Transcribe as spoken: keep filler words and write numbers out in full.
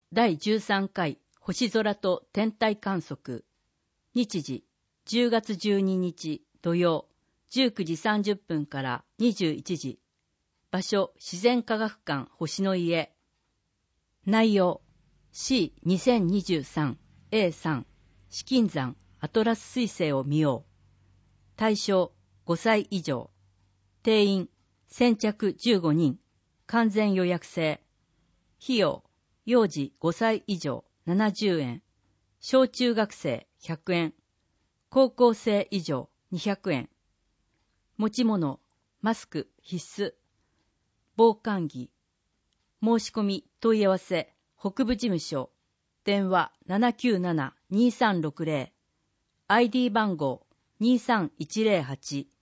だいじゅうさんかい星空と天体観測。日時じゅうがつじゅうににち土曜じゅうくじさんじゅっぷんからにじゅういちじ。場所自然科学館星の家。内容 シーにせんにじゅうさんエーさん 紫金山アトラス彗星を見よう。対象ごさい以上。定員先着じゅうごにん。完全予約制。費用幼児ごさい以上ななじゅうえん。小中学生ひゃくえん。高校生以上にひゃくえん。持ち物マスク必須。防寒着。申し込み問い合わせ北部事務所。電話 ななきゅうなな にさんろくゼロ。アイディー 番号にさんいちゼロはち。